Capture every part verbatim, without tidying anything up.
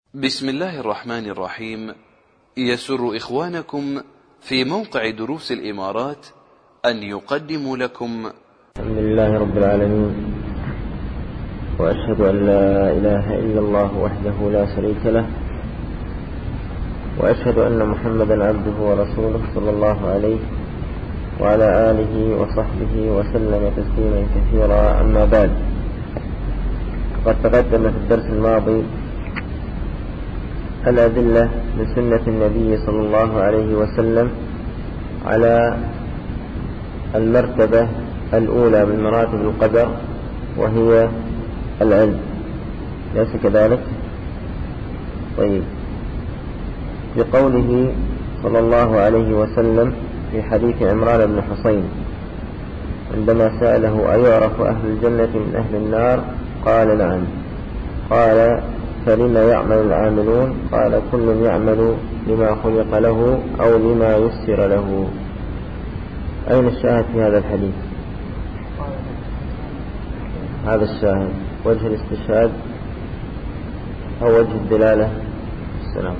بسم الله الرحمن الرحيم. يسر إخوانكم في موقع دروس الإمارات أن يقدموا لكم الحمد لله رب العالمين، وأشهد أن لا إله إلا الله وحده لا شريك له، وأشهد أن محمدا عبده ورسوله صلى الله عليه وعلى آله وصحبه وسلم تسليما كثيرا. أما بعد، قد تقدم في الدرس الماضي الأدلة من سنة النبي صلى الله عليه وسلم على المرتبة الأولى من مراتب القدر، وهي العلم، ليس كذلك؟ طيب، بقوله صلى الله عليه وسلم في حديث عمران بن حصين عندما سأله أيعرف أهل الجنة من أهل النار؟ قال نعم. قال فلما يعمل العاملون؟ قال كل يعمل لما خلق له أو لما يسر له. أين الشاهد في هذا الحديث؟ هذا الشاهد وجه الاستشهاد أو وجه الدلالة؟ السلام.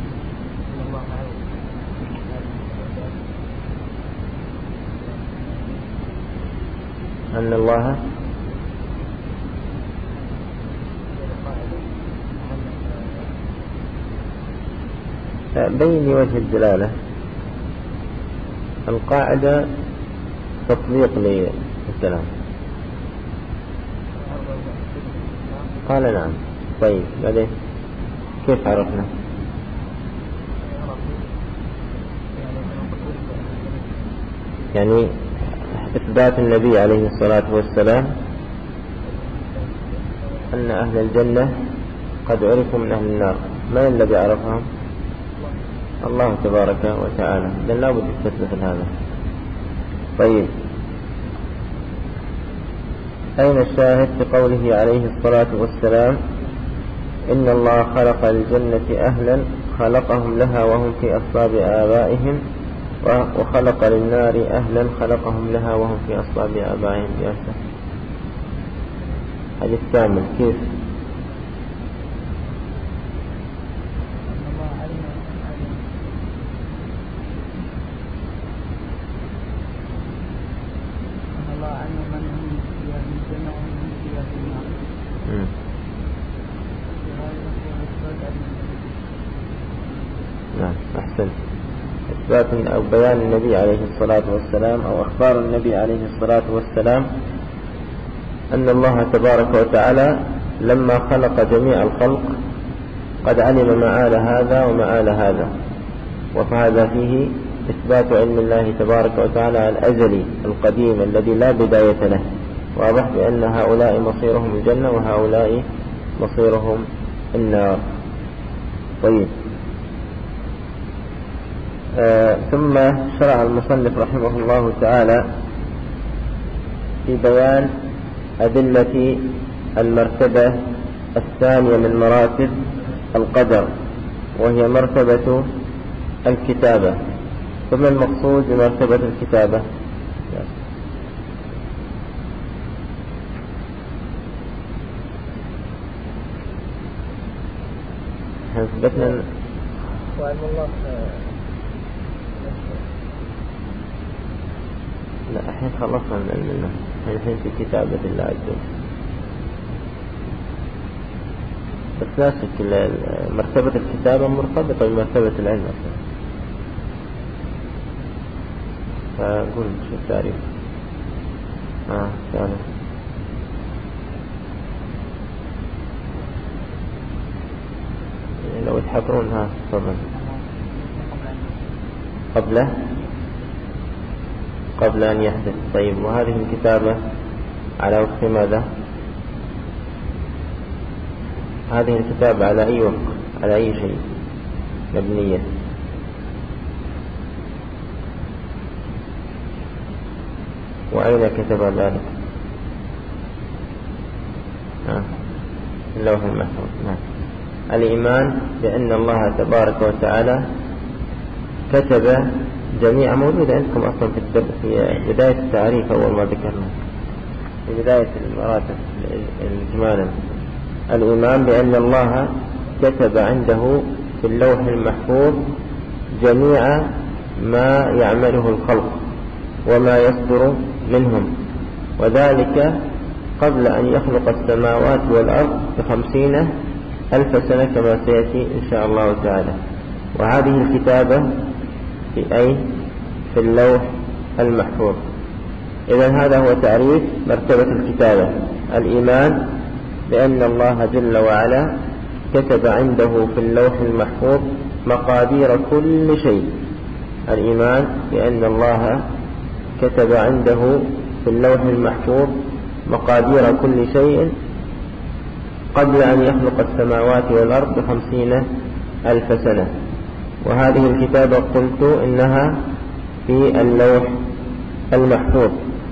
أن الله بين وجه الدلالة. القاعدة تطبيق للكلام. قال نعم. طيب، بعدين كيف عرفنا؟ يعني إثبات النبي عليه الصلاة والسلام أن أهل الجنة قد عرفوا من أهل النار. من الذي عرفهم؟ الله تبارك وتعالى. إذن لا بد يستثبت هذا. طيب، أين الشاهد في قوله عليه الصلاة والسلام إن الله خلق الجنة أهلا خلقهم لها وهم في أصلاب آبائهم، وخلق للنار أهلا خلقهم لها وهم في أصلاب آبائهم؟ ياسر حديث كامل. كيف؟ نعم، أحسن. إثبات أو بيان النبي عليه الصلاة والسلام أو أخبار النبي عليه الصلاة والسلام أن الله تبارك وتعالى لما خلق جميع الخلق قد علم مآل هذا ومآل هذا، وفهذا فيه إثبات علم الله تبارك وتعالى الأزلي القديم الذي لا بداية له، واضح بأن هؤلاء مصيرهم الجنة وهؤلاء مصيرهم النار. طيب، آه ثم شرع المصنف رحمه الله تعالى في بيان أدلة المرتبة الثانية من مراتب القدر، وهي مرتبة الكتابة. ثم المقصود بمرتبة الكتابة؟ أثبتنا وعلم الله. لا، الحين خلصنا من علم الله، الحين في كتابة الله عز وجل. بس لا شك مرتبة الكتابة مرتبطة بمرتبة العلم أصلا. فقول شو التعريف؟ آه فعلا. لو تحضرونها طبعا قبل قبل أن يحدث. طيب، وهذه الكتابة على وفق ماذا؟ هذه الكتابة على أي وفق، على أي شيء مبنية؟ وأين كتب ذلك؟ آه. اللوح المحفوظ. نعم. الإيمان بأن الله تبارك وتعالى كتب جميع موجود عندكم أصلا في في بداية التعريف أول ما ذكرنا في بداية المراتب الإجمالا. الإيمان بأن الله كتب عنده في اللوح المحفوظ جميع ما يعمله الخلق وما يصدر منهم، وذلك قبل أن يخلق السماوات والأرض بخمسين ألف سنة كما سيأتي إن شاء الله تعالى. وهذه الكتابة في أي في اللوح المحفوظ. إذن هذا هو تعريف مرتبة الكتابة: الإيمان بأن الله جل وعلا كتب عنده في اللوح المحفوظ مقادير كل شيء. الإيمان بأن الله كتب عنده في اللوح المحفوظ مقادير كل شيء قبل أن يخلق السماوات والأرض بخمسين ألف سنة. وهذه الكتابة قلت إنها في اللوح المحفوظ.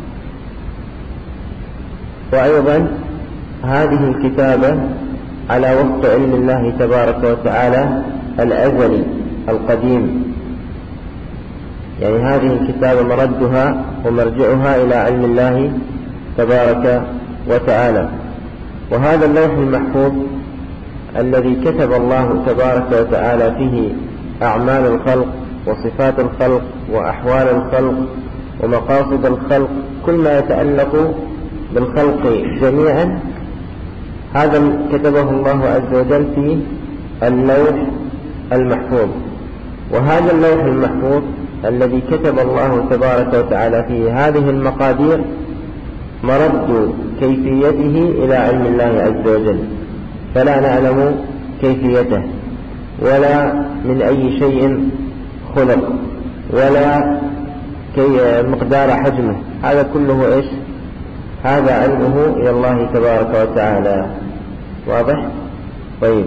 وأيضا هذه الكتابة على وفق علم الله تبارك وتعالى الأزلي القديم، يعني هذه الكتابة مردها ومرجعها إلى علم الله تبارك وتعالى. وهذا اللوح المحفوظ الذي كتب الله تبارك وتعالى فيه أعمال الخلق وصفات الخلق وأحوال الخلق ومقاصد الخلق، كل ما يتعلق بالخلق جميعا، هذا كتبه الله عز وجل في اللوح المحفوظ. وهذا اللوح المحفوظ الذي كتب الله تبارك وتعالى فيه هذه المقادير مرد كيفيته إلى علم الله عز وجل، فلا نعلم كيفيته ولا من أي شيء خلق ولا كي مقدار حجمه، هذا كله إيش؟ هذا علمه إلى الله تبارك وتعالى. واضح؟ طيب،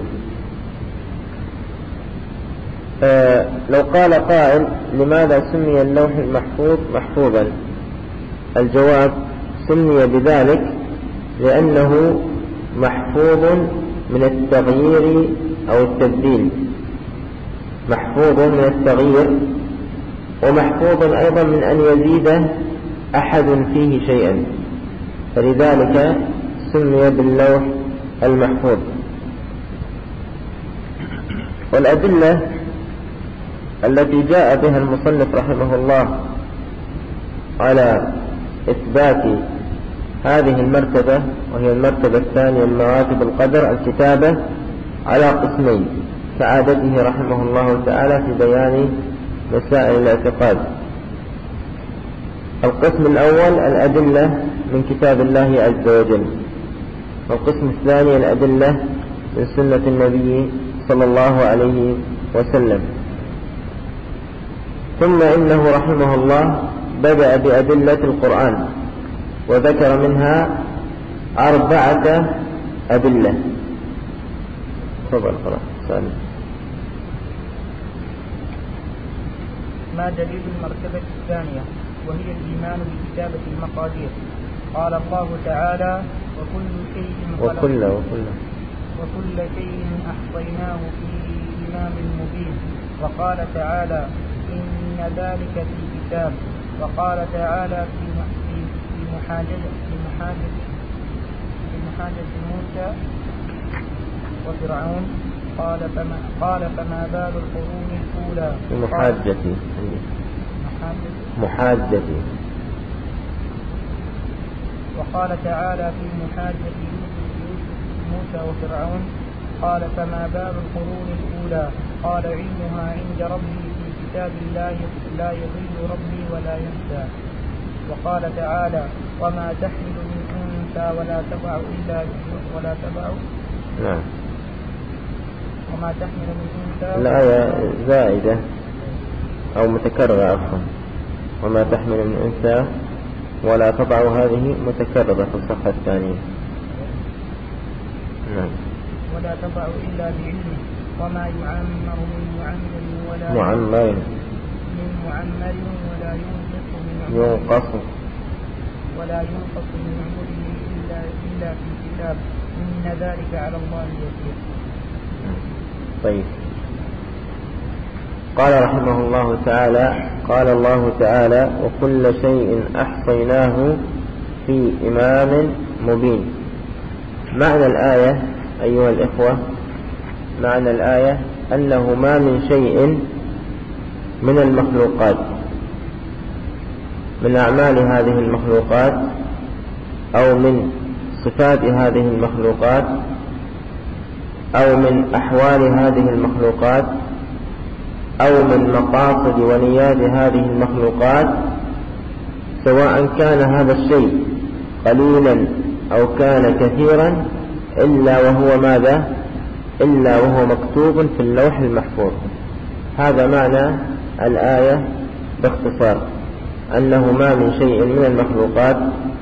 آه لو قال قائل لماذا سمي اللوح المحفوظ محفوظا؟ الجواب: سمي بذلك لأنه محفوظ من التغيير أو التبديل، محفوظ من التغيير، ومحفوظ أيضا من أن يزيد أحد فيه شيئا، فلذلك سمي باللوح المحفوظ. والأدلة التي جاء بها المصنف رحمه الله على إثبات هذه المرتبة، وهي المرتبة الثانية من مراتب القدر، الكتابة، على قسمين كعادته رحمه الله تعالى في بيان مسائل الاعتقاد. القسم الأول الأدلة من كتاب الله عز وجل، والقسم الثاني الأدلة من سنة النبي صلى الله عليه وسلم. ثم إنه رحمه الله بدأ بأدلة القرآن وذكر منها أربعة أدلة. تفضل خلاص سالم. ما دليل المرتبة الثانية وهي الإيمان بكتابة المقادير؟ قال الله تعالى: وكل شيء وكل وكل وكل شيء أحصيناه في إمام مبين. وقال تعالى: إن ذلك في كتاب. وقال تعالى في في محاجة في محاجة في محاجة موسى وفرعون: قال فما قال فما بال القرون الأولى. في محاجتي محاجتي. وقال تعالى في محاجة موسى وفرعون: قال فما بال القرون الأولى. قال علمها عند ربي في كتاب لا لا يضل ربي ولا ينسى. وقال تعالى: وما تحمل من أنثى ولا تضع إلا ولا تضع نعم وما تحمل من أنثى. الآية زائدة أو متكررة عفوا. وما تحمل من أنثى ولا تضع، هذه متكررة في الصفحة الثانية. نعم. ولا تضع إلا بعلمه. وما يعمر من معمر ولا معمر من معمر ولا ينقص من ينقص ولا ينقص من عمره إلا إلا في كتاب. إن ذلك على الله يسير. طيب. قال رحمه الله تعالى: قال الله تعالى: وكل شيء أحصيناه في إمام مبين. معنى الآية أيها الإخوة معنى الآية أنه ما من شيء من المخلوقات من أعمال هذه المخلوقات أو من صفات هذه المخلوقات أو من أحوال هذه المخلوقات أو من مقاصد ونيات هذه المخلوقات، سواء كان هذا الشيء قليلا أو كان كثيرا، إلا وهو ماذا؟ إلا وهو مكتوب في اللوح المحفوظ. هذا معنى الآية باختصار، أنه ما من شيء من المخلوقات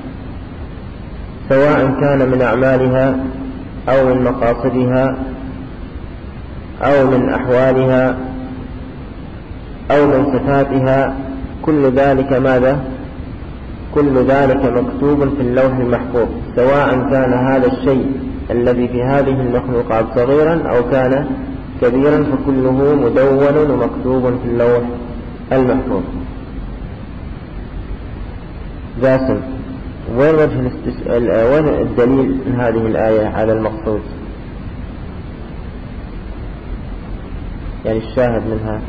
سواء كان من أعمالها أو من مقاصدها أو من أحوالها أو من صفاتها، كل ذلك ماذا؟ كل ذلك مكتوب في اللوح المحفوظ، سواء كان هذا الشيء الذي في هذه المخلوقات صغيرا أو كان كبيرا، فكله مدون ومكتوب في اللوح المحفوظ. جاسم، وين وجه الاستس... وين الدليل من هذه الآية على المقصود؟ يعني الشاهد منها،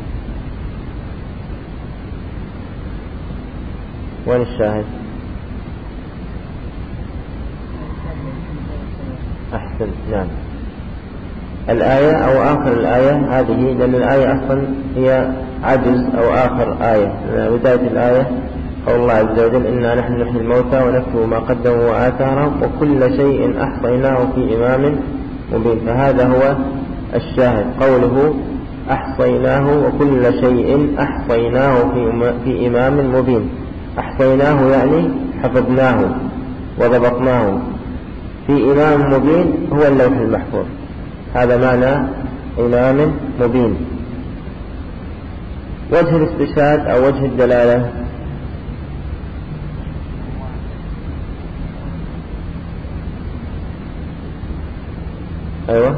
وين الشاهد؟ أحسن، نعم، الآية أو آخر الآية هذه، لأن الآية أصلا هي عجز أو آخر آية. بداية الآية قول الله عز وجل: إنا نحن نحيي الموتى ونكتب ما قدموا وآثارهم وكل شيء أحصيناه في إمام مبين. فهذا هو الشاهد، قوله أحصيناه وكل شيء أحصيناه في إمام مبين. أحصيناه يعني حفظناه وضبطناه في إمام مبين، هو اللوح المحفوظ. هذا معنى إمام مبين. وجه الاستشهاد أو وجه الدلالة، أيوة،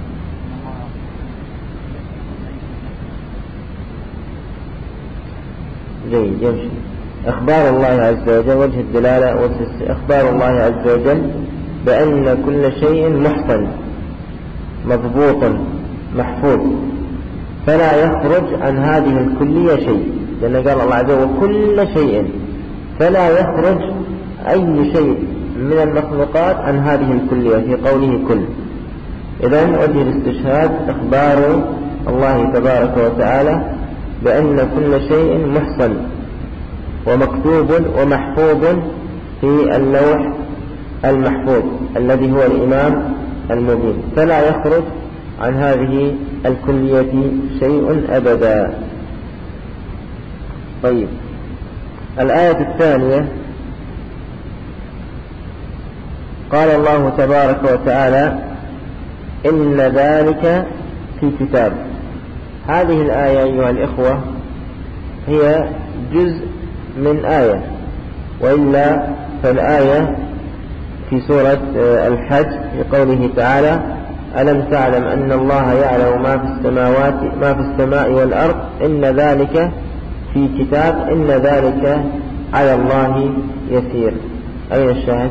جيد، يمشي. إخبار الله عز وجل، وجه الدلالة وجه إخبار الله عز وجل بأن كل شيء محصن مضبوط محفوظ، فلا يخرج عن هذه الكلية شيء، لأن قال الله عز وجل كل شيء، فلا يخرج أي شيء من المخلوقات عن هذه الكلية في قوله كل. إذن وجه الاستشهاد إخبار الله تبارك وتعالى بأن كل شيء محصن ومكتوب ومحفوظ في اللوح المحفوظ الذي هو الإمام المبين، فلا يخرج عن هذه الكلية شيء أبدا. طيب، الآية الثانية قال الله تبارك وتعالى: إن ذلك في كتاب. هذه الآية أيها الإخوة هي جزء من آية، وإلا فالآية في سورة الحج في قوله تعالى: ألم تعلم أن الله يعلم ما في السماوات ما في السماء والأرض إن ذلك في كتاب إن ذلك على الله يسير. أين الشاهد؟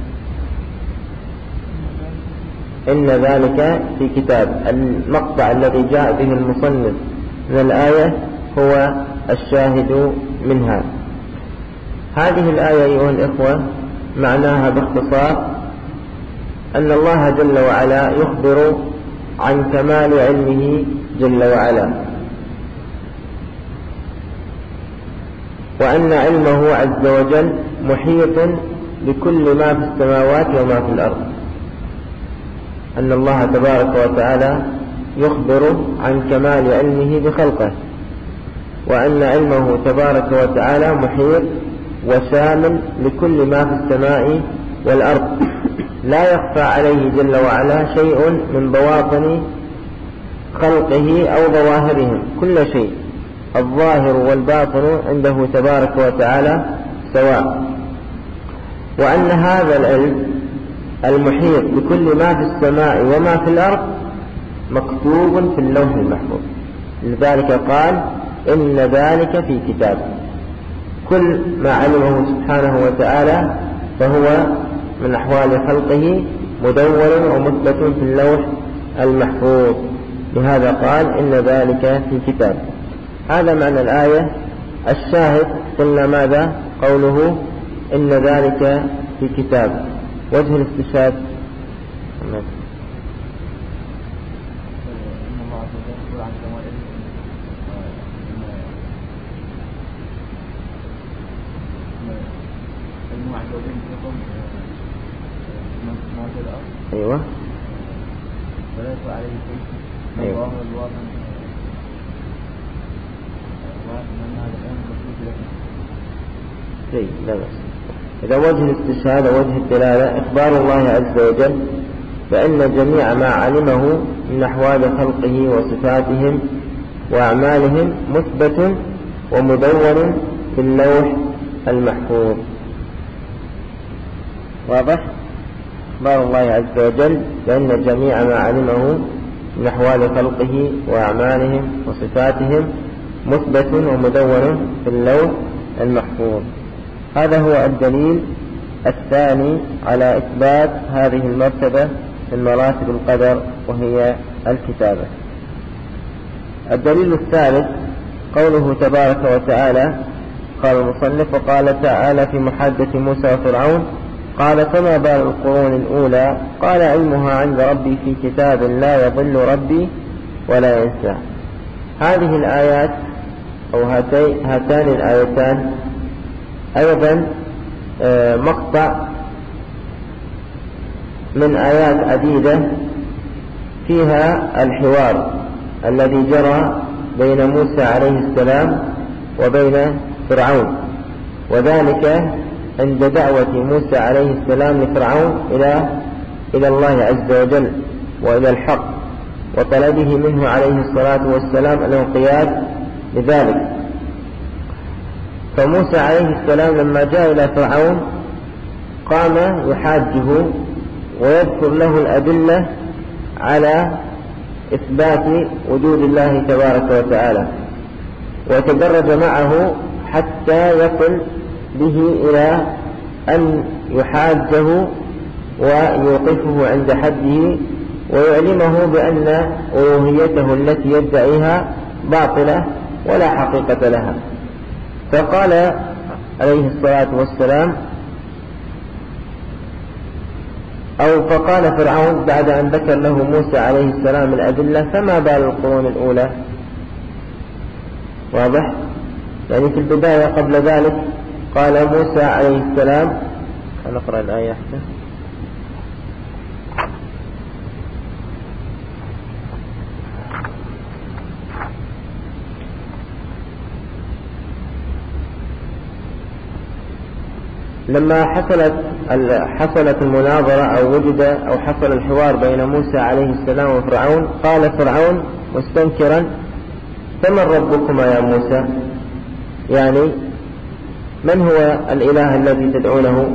إن ذلك في كتاب. المقطع الذي جاء به المصنف من الآية هو الشاهد منها. هذه الآية أيها الإخوة معناها باختصار أن الله جل وعلا يخبر عن كمال علمه جل وعلا، وأن علمه عز وجل محيط بكل ما في السماوات وما في الأرض. أن الله تبارك وتعالى يخبر عن كمال علمه بخلقه، وأن علمه تبارك وتعالى محيط وشامل لكل ما في السماء والأرض، لا يخفى عليه جل وعلا شيء من بواطن خلقه أو ظواهرهم، كل شيء الظاهر والباطن عنده تبارك وتعالى سواء. وأن هذا العلم المحيط بكل ما في السماء وما في الأرض مكتوب في اللوح المحفوظ. لذلك قال: إن ذلك في كتاب. كل ما علمه سبحانه وتعالى فهو من أحوال خلقه مدون ومثبت في اللوح المحفوظ. لهذا قال إن ذلك في كتاب. هذا معنى الآية. الشاهد قلنا ماذا؟ قوله إن ذلك في كتاب. وجه الاستشهاد أيوة أيوة شيء لا بأس. إذا وجه الاستشهاد ووجه الدلالة إخبار الله عز وجل فإن جميع ما علمه من أحوال خلقه وصفاتهم وأعمالهم مثبت ومدون في اللوح المحفوظ. واضح؟ إخبار الله عز وجل بأن جميع ما علمه من أحوال خلقه وأعمالهم وصفاتهم مثبت ومدون في اللوح المحفوظ. هذا هو الدليل الثاني على إثبات هذه المرتبة من مراتب القدر وهي الكتابة. الدليل الثالث قوله تبارك وتعالى قال المصنف وقال تعالى في محادثة موسى وفرعون قال فما بال القرون الأولى قال علمها عند ربي في كتاب لا يضل ربي ولا ينسى. هذه الآيات أو هاتان الآيتان أيضا مقطع من آيات عديدة فيها الحوار الذي جرى بين موسى عليه السلام وبين فرعون، وذلك عند دعوة موسى عليه السلام لفرعون إلى إلى الله عز وجل وإلى الحق وطلبه منه عليه الصلاة والسلام الانقياد لذلك. فموسى عليه السلام لما جاء إلى فرعون قام يحاجه ويذكر له الأدلة على إثبات وجود الله تبارك وتعالى، وتدرج معه حتى يصل به إلى أن يحاجه ويوقفه عند حده ويعلمه بأن ألوهيته التي يدعيها باطلة ولا حقيقة لها. فقال عليه الصلاة والسلام أو فقال فرعون بعد أن ذكر له موسى عليه السلام الأدلة فما بال القرون الأولى. واضح؟ يعني في البداية قبل ذلك قال موسى عليه السلام نقرأ الآية أحسن. لما حصلت حصلت المناظرة أو وجد أو حصل الحوار بين موسى عليه السلام وفرعون قال فرعون مستنكرا فمن ربكما يا موسى؟ يعني من هو الإله الذي تدعونه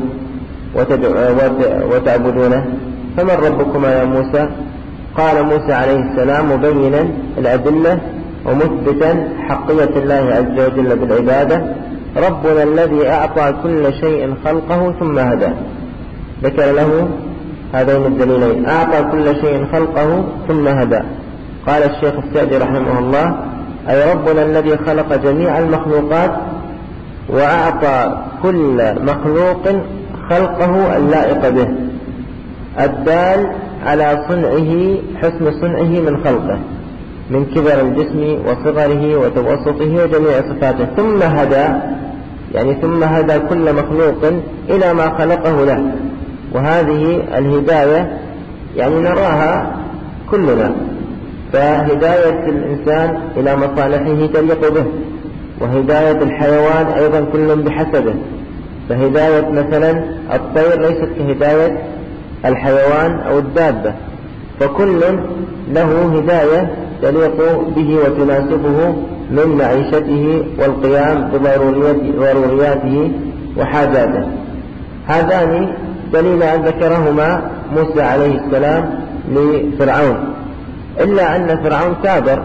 وتعبدونه؟ فمن ربكما يا موسى؟ قال موسى عليه السلام مبينا الأدلة ومثبتا حقية الله عز وجل بالعبادة ربنا الذي أعطى كل شيء خلقه ثم هدى. ذكر له هذين الدليلين أعطى كل شيء خلقه ثم هدى. قال الشيخ السعدي رحمه الله أي ربنا الذي خلق جميع المخلوقات وأعطى كل مخلوق خلقه اللائق به الدال على صنعه حسن صنعه من خلقه من كبر الجسم وصغره وتوسطه وجميع صفاته ثم هدى يعني ثم هدى كل مخلوق إلى ما خلقه له. وهذه الهداية يعني نراها كلنا، فهداية الإنسان إلى مصالحه تليق به، وهداية الحيوان أيضا كل بحسبه. فهداية مثلا الطير ليست كهداية الحيوان أو الدابة، فكل له هداية تليق به وتناسبه من معيشته والقيام بضرورياته وحاجاته. هذان دليلان ذكرهما موسى عليه السلام لفرعون، إلا أن فرعون كابر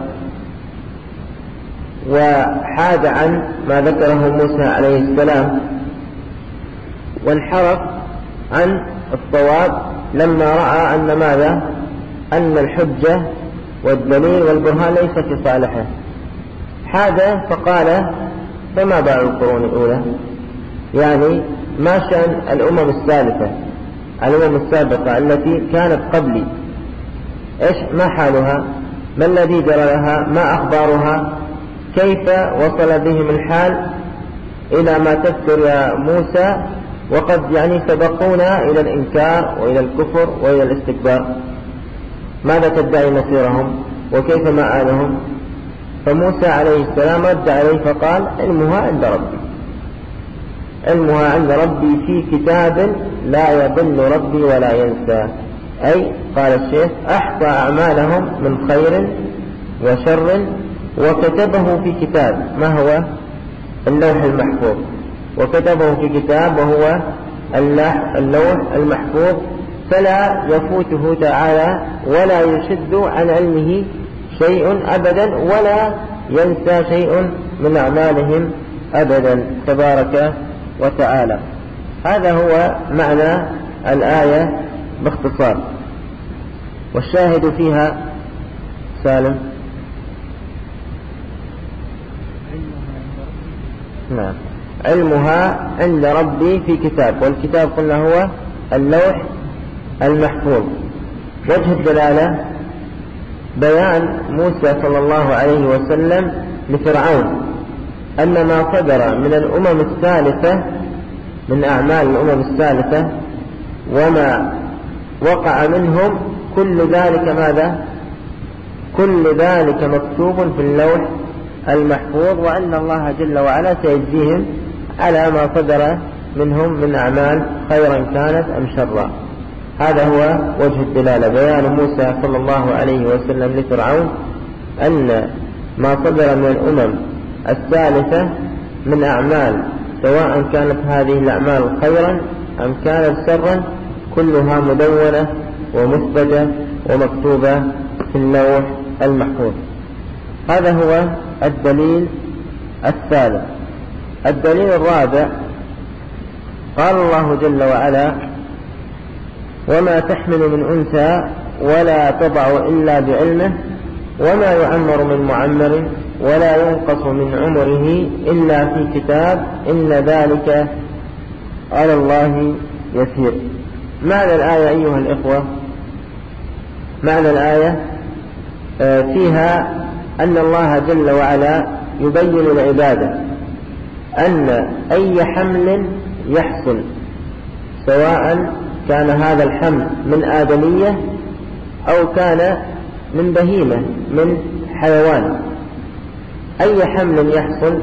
وحاد عن ما ذكره موسى عليه السلام وانحرف عن الصواب لما رأى أن ماذا؟ أن الحجة والدليل والبرهان ليس في صالحه. حاجة فقال فما بال القرون الأولى، يعني ما شأن الأمم السالفة، الأمم السابقة التي كانت قبلي، إيش ما حالها؟ ما الذي جرى لها؟ ما أخبارها؟ كيف وصل بهم الحال إلى ما تذكر يا موسى، وقد يعني سبقونا إلى الإنكار وإلى الكفر وإلى الاستكبار؟ ماذا تدعي مصيرهم وكيف مآلهم؟ فموسى عليه السلام رد عليه فقال علمها عند ربي، علمها عند ربي في كتاب لا يضل ربي ولا ينسى. أي قال الشيخ أحصى أعمالهم من خير وشر وكتبه في كتاب، ما هو؟ اللوح المحفوظ، وكتبه في كتاب وهو اللوح المحفوظ، فلا يفوته تعالى ولا يشد عن علمه شيء أبدا ولا ينسى شيء من أعمالهم أبدا تبارك وتعالى. هذا هو معنى الآية باختصار. والشاهد فيها سالم. نعم، علمها عند ربي في كتاب، والكتاب قلنا هو اللوح المحفوظ. وجه الدلالة بيان موسى صلى الله عليه وسلم لفرعون أن ما صدر من الأمم السالفة من أعمال الأمم السالفة وما وقع منهم كل ذلك ماذا؟ كل ذلك مكتوب في اللوح المحفوظ، وأن الله جل وعلا سيجزيهم على ما صدر منهم من أعمال خيرا كانت أم شرا. هذا هو وجه الدلالة، بيان موسى صلى الله عليه وسلم لفرعون أن ما صدر من الأمم الثالثة من أعمال سواء كانت هذه الأعمال خيرا أم كانت شرا كلها مدونة ومثبتة ومكتوبة في اللوح المحفوظ. هذا هو الدليل الثالث. الدليل الرابع قال الله جل وعلا وما تحمل من أنثى ولا تضع إلا بعلمه وما يعمر من معمر ولا ينقص من عمره إلا في كتاب إن ذلك على الله يسير. معنى الآية أيها الإخوة، معنى الآية فيها أن الله جل وعلا يبين العبادة أن أي حمل يحصل سواء كان هذا الحمل من آدمية أو كان من بهيمة من حيوان، أي حمل يحصل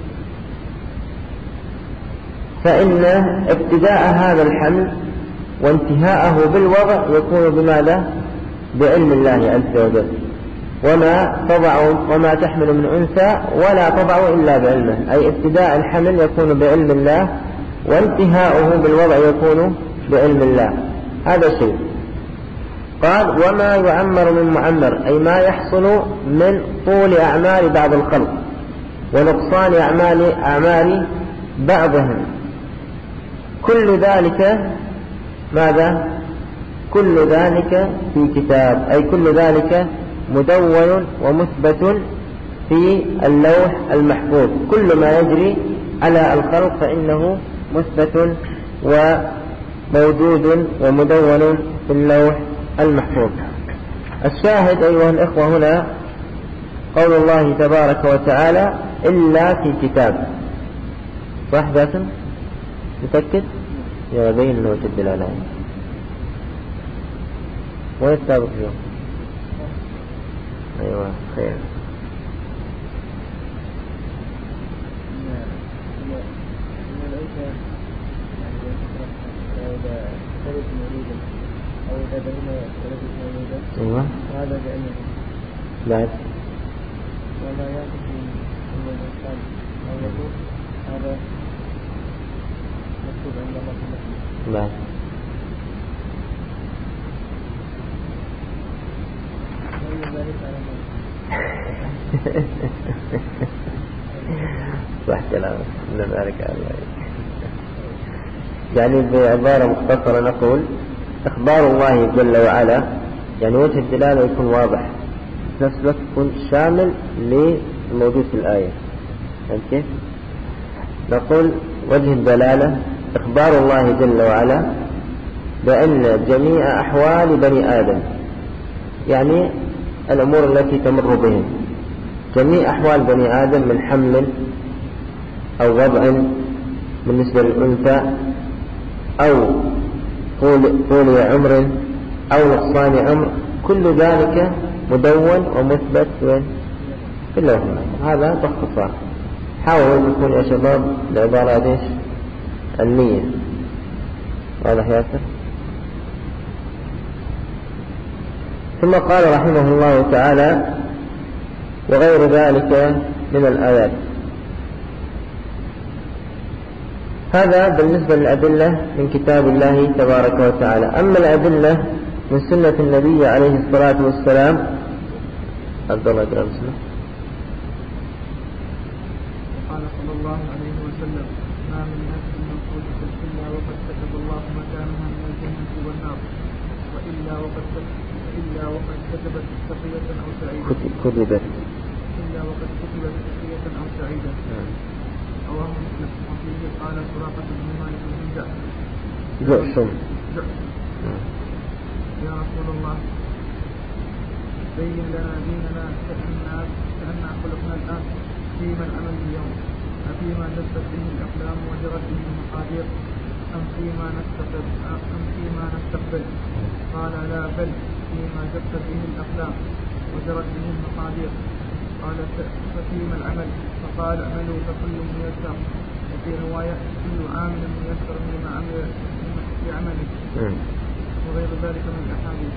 فإن ابتداء هذا الحمل وانتهاءه بالوضع يكون بماذا؟ بعلم الله عز وجل. وما تضع وما تحمل من أنثى ولا تضع إلا بعلمه، أي ابتداء الحمل يكون بعلم الله وانتهاؤه بالوضع يكون بعلم الله. هذا شيء. قال وما يعمر من معمر، أي ما يحصل من طول أعمال بعض الخلق ونقصان أعمال أعمال بعضهم، كل ذلك ماذا؟ كل ذلك في كتاب، أي كل ذلك مدون ومثبت في اللوح المحفوظ. كل ما يجري على الخلق فإنه مثبت وموجود ومدون في اللوح المحفوظ. الشاهد أيها الإخوة هنا قول الله تبارك وتعالى إلا في كتاب. صح باسم؟ متأكد؟ يا بين نوت الدلالة. وين السابق اليوم؟ أيوة خير. أيوة. هذا بأنه بعد ولا يأتي من الإنسان أو يقول هذا مكتوب عند الله بعد صح كلامك من ذلك الله. يعني بعبارة مختصرة نقول إخبار الله جل وعلا، يعني وجه الدلالة يكون واضح في نفس الوقت يكون شامل للموجود في الآية. فهمت كيف؟ نقول وجه الدلالة إخبار الله جل وعلا بأن جميع أحوال بني آدم، يعني الأمور التي تمر بهم، جميع أحوال بني آدم من حمل أو وضع بالنسبة للأنثى أو طول, طول عمر أو نقصان عمر، كل ذلك مدون ومثبت في اللوح المحفوظ. هذا باختصار. حاولوا أن يكون يا شباب العبارة ايش؟ النية. واضح ياسر؟ ثم قال رحمه الله تعالى وغير ذلك من الآيات. هذا بالنسبة للأدلة من كتاب الله تبارك وتعالى. أما الأدلة من سنة النبي عليه الصلاة والسلام. عبد الله بن مسلم قال صلى الله عليه وسلم: ما من نفس مخلوقة إلا وقد كتب الله مكانها من الجنة والنار، وإلا وقد إلا وقد كتبت شقية أو سعيدة. كتبت إلا وقد كتبت شقية أو سعيدة. رواه مسلم. وفيه قال سراقة بن مالك بن جعشم: يا رسول الله بين لنا ديننا كأننا كأننا خلقنا الآن فيما الأمل اليوم، أفيما جفت به الأقلام وجرت به المقادير، أم فيما نستقبل أم فيما نستقبل؟ قال: لا، بل فيما جفت به الأقلام وجرت به المقادير. قال: ففيما العمل؟ فقال: اعملوا فكل ميسر. وفي رواية: كل عامل ميسر لما عمل في عمله، وغير ذلك من الأحاديث.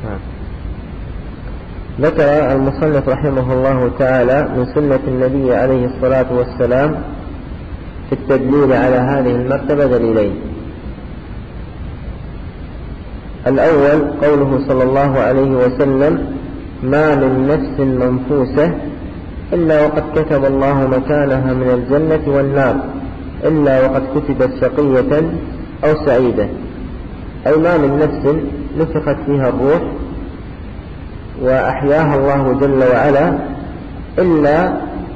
ذكر المصنف رحمه الله تعالى من سنة النبي عليه الصلاة والسلام في التدليل على هذه المرتبة دليلين. الأول قوله صلى الله عليه وسلم: ما من نفس منفوسة إلا وقد كتب الله مكانها من الجنة والنار، إلا وقد كتبت شقية أو سعيدة. أي ما من نفس نفخت فيها الروح وأحياها الله جل وعلا إلا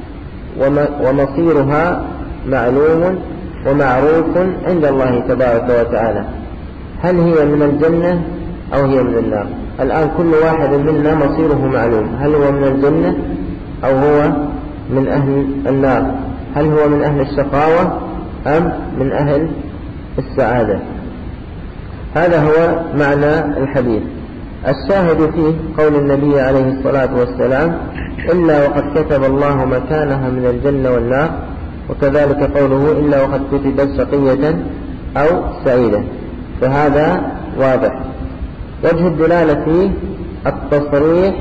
ومصيرها معلوم ومعروف عند الله تبارك وتعالى، هل هي من الجنة أو هي من النار. الآن كل واحد منا مصيره معلوم، هل هو من الجنة أو هو من أهل النار، هل هو من أهل الشقاوة أم من أهل السعادة. هذا هو معنى الحديث. الشاهد فيه قول النبي عليه الصلاة والسلام: إلا وقد كتب الله مكانها من الجنة والنار، وكذلك قوله: إلا وقد كتبت شقية أو سعيدة. فهذا واضح. وجه الدلالة فيه التصريح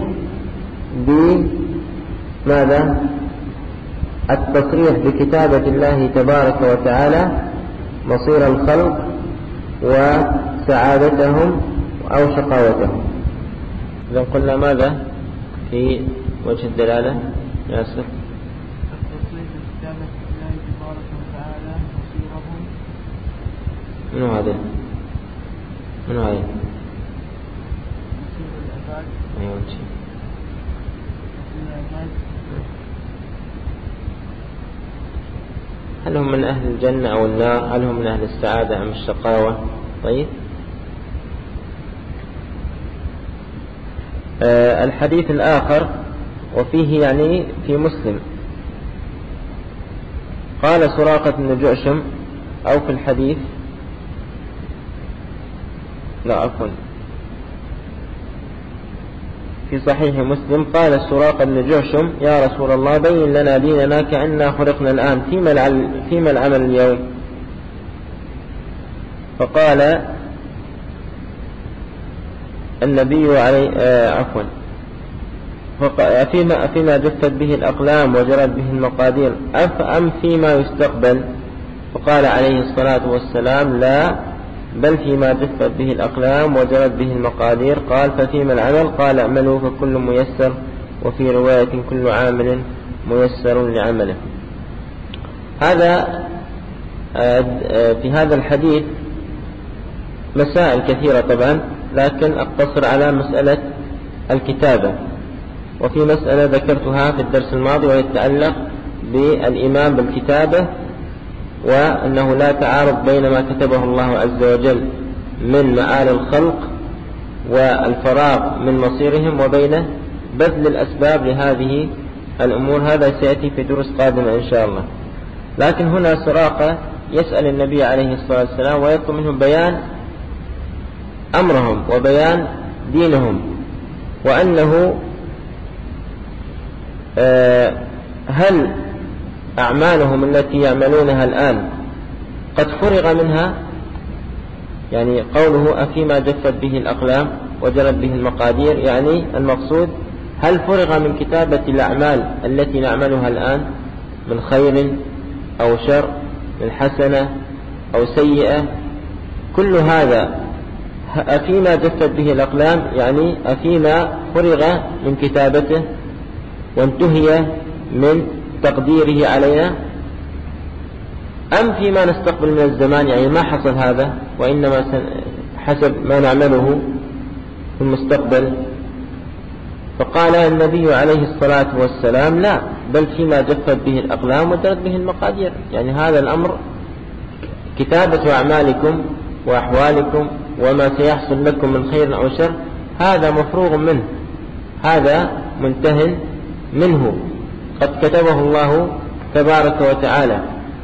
بماذا؟ التصريح بكتابة الله تبارك وتعالى مصير الخلق وسعادتهم أو شقاوتهم. إذا قلنا ماذا في وجه الدلالة يا أسف؟ التصريح بكتابة الله تبارك وتعالى مصيرهم. من هذا؟ من هذا؟ مصير العباد. أيوة. مصير العباد. هل هم من أهل الجنة أو النار؟ هل هم من أهل السعادة أم الشقاوة؟ طيب. آه الحديث الآخر وفيه يعني في مسلم قال سراقة بن جعشم أو في الحديث لا عفوا في صحيح مسلم قال سراقة بن جعشم: يا رسول الله بين لنا ديننا كأننا خلقنا الآن فيما العمل اليوم. فقال النبي عليه آه عفوا فيما, فيما جفت به الأقلام وجرت به المقادير أم فيما يستقبل؟ فقال عليه الصلاة والسلام: لا، بل فيما جفت به الأقلام وجرت به المقادير. قال: ففيما العمل؟ قال: اعملوا فكل ميسر. وفي رواية: كل عامل ميسر لعمله. هذا في هذا الحديث مسائل كثيرة طبعا، لكن أقتصر على مسألة الكتابة. وفي مسألة ذكرتها في الدرس الماضي وهي تتعلق بالإيمان بالكتابة، وأنه لا تعارض بين ما كتبه الله عز وجل من مآل الخلق والفراغ من مصيرهم وبين بذل الأسباب لهذه الأمور. هذا سيأتي في دروس قادمة إن شاء الله. لكن هنا سراقة يسأل النبي عليه الصلاة والسلام ويطلب منهم بيان أمرهم وبيان دينهم، وأنه هل أعمالهم التي يعملونها الآن قد فرغ منها؟ يعني قوله أفيما جفت به الأقلام وجرت به المقادير، يعني المقصود هل فرغ من كتابة الأعمال التي نعملها الآن من خير أو شر، من حسنة أو سيئة، كل هذا أفيما جفت به الأقلام، يعني أفيما فرغ من كتابته وانتهي من تقديره علينا، أم فيما نستقبل من الزمان، يعني ما حصل هذا وإنما حسب ما نعمله في المستقبل؟ فقال النبي عليه الصلاة والسلام لا، بل فيما جفت به الأقلام وجرت به المقادير. يعني هذا الأمر كتابة أعمالكم وأحوالكم وما سيحصل لكم من خير أو شر هذا مفروغ منه، هذا منتهٍ منه، قد كتبه الله تبارك وتعالى.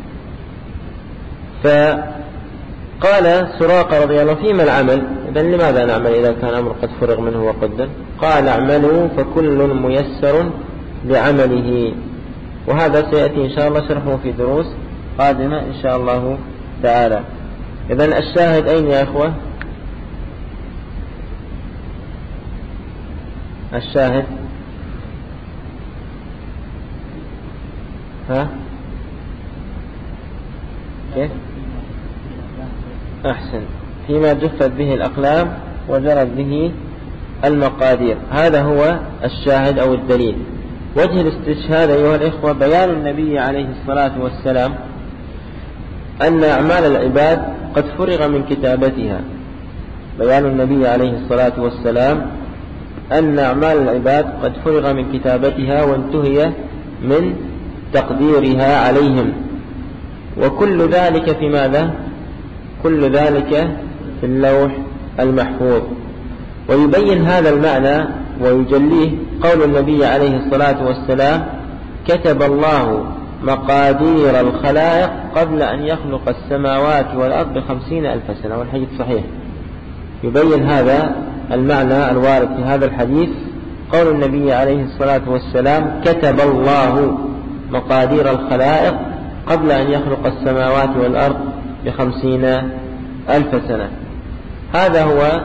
فقال سراقة رضي الله فيما العمل؟ إذن لماذا نعمل إذا كان أمر قد فرغ منه وقدر؟ قال اعملوا فكل ميسر لعمله. وهذا سيأتي إن شاء الله شرحه في دروس قادمة إن شاء الله تعالى. إذن الشاهد أين يا أخوة؟ الشاهد ها كيف؟ أحسن، فيما جفت به الأقلام وجرت به المقادير، هذا هو الشاهد أو الدليل. وجه الاستشهاد أيها الإخوة بيان النبي عليه الصلاة والسلام أن أعمال العباد قد فرغ من كتابتها. بيان النبي عليه الصلاة والسلام أن أعمال العباد قد فرغ من كتابتها وانتهي من تقديرها عليهم، وكل ذلك في ماذا؟ كل ذلك في اللوح المحفوظ. ويبين هذا المعنى ويجليه قول النبي عليه الصلاة والسلام كتب الله مقادير الخلائق قبل أن يخلق السماوات والأرض بخمسين ألف سنة، والحديث صحيح. يبين هذا المعنى الوارد في هذا الحديث قول النبي عليه الصلاة والسلام كتب الله مقادير الخلائق قبل أن يخلق السماوات والأرض بخمسين ألف سنة. هذا هو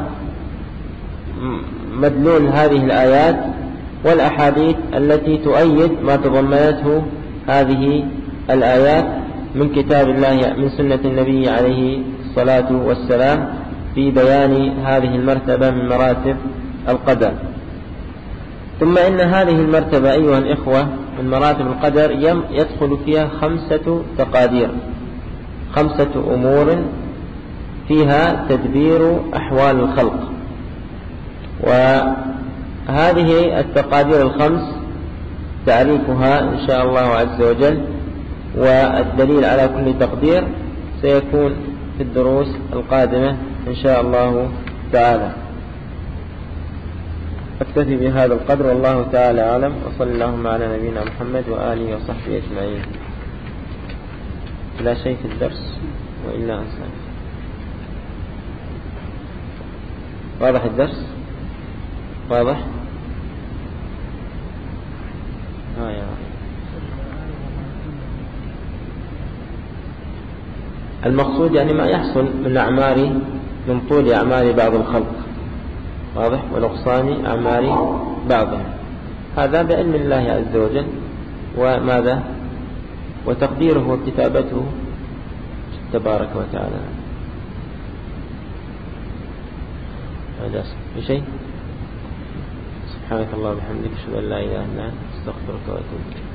مدلول هذه الآيات والأحاديث التي تؤيد ما تضمنته هذه الآيات من كتاب الله من سنة النبي عليه الصلاة والسلام في بيان هذه المرتبة من مراتب القدر. ثم إن هذه المرتبة أيها الإخوة من مراتب القدر يدخل فيها خمسة تقادير، خمسة أمور فيها تدبير أحوال الخلق. وهذه التقادير الخمس تعريفها إن شاء الله عز وجل والدليل على كل تقدير سيكون في الدروس القادمة إن شاء الله تعالى. أكتفي بهذا القدر والله تعالى أعلم، وصلى اللهم على نبينا محمد وآله وصحبه أجمعين. لا شيء في الدرس وإلا أنسى. واضح الدرس؟ واضح؟ آه يا رب. المقصود يعني ما يحصل من أعمال من طول أعمال بعض الخلق، واضح، ونقصان أعمال بعضهم، هذا بعلم الله عز وجل وماذا وتقديره وكتابته تبارك وتعالى. هذا بشيء. سبحانك الله وبحمدك أشهد أن لا إله إلا أنت أستغفرك وأتوب إليك.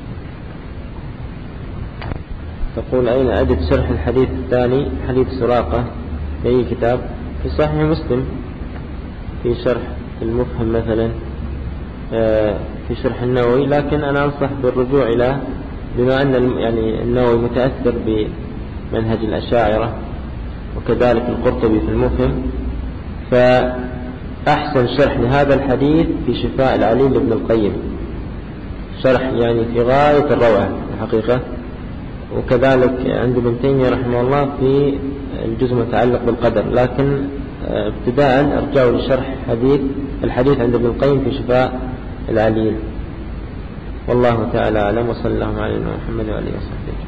تقول أين أجد شرح الحديث الثاني حديث سراقة في أي كتاب؟ في صحيح مسلم في شرح المفهم مثلا في شرح النووي، لكن أنا أنصح بالرجوع إلى، بما أن يعني النووي متأثر بمنهج الأشاعرة وكذلك القرطبي في المفهم، فأحسن شرح لهذا الحديث في شفاء العليل لابن القيم، شرح يعني في غاية الروعة الحقيقة. وكذلك عند ابن تيمية رحمه الله في الجزء المتعلق بالقدر، لكن ابتداء ارجعوا لشرح حديث الحديث عند ابن القيم في شفاء العليل. والله تعالى أعلم، وصلى الله على محمد وعلى آله وصحبه.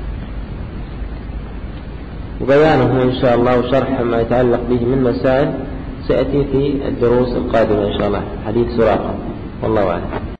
وبيانه إن شاء الله وشرح ما يتعلق به من مسائل سيأتي في الدروس القادمة إن شاء الله، حديث سراقة. والله أعلم.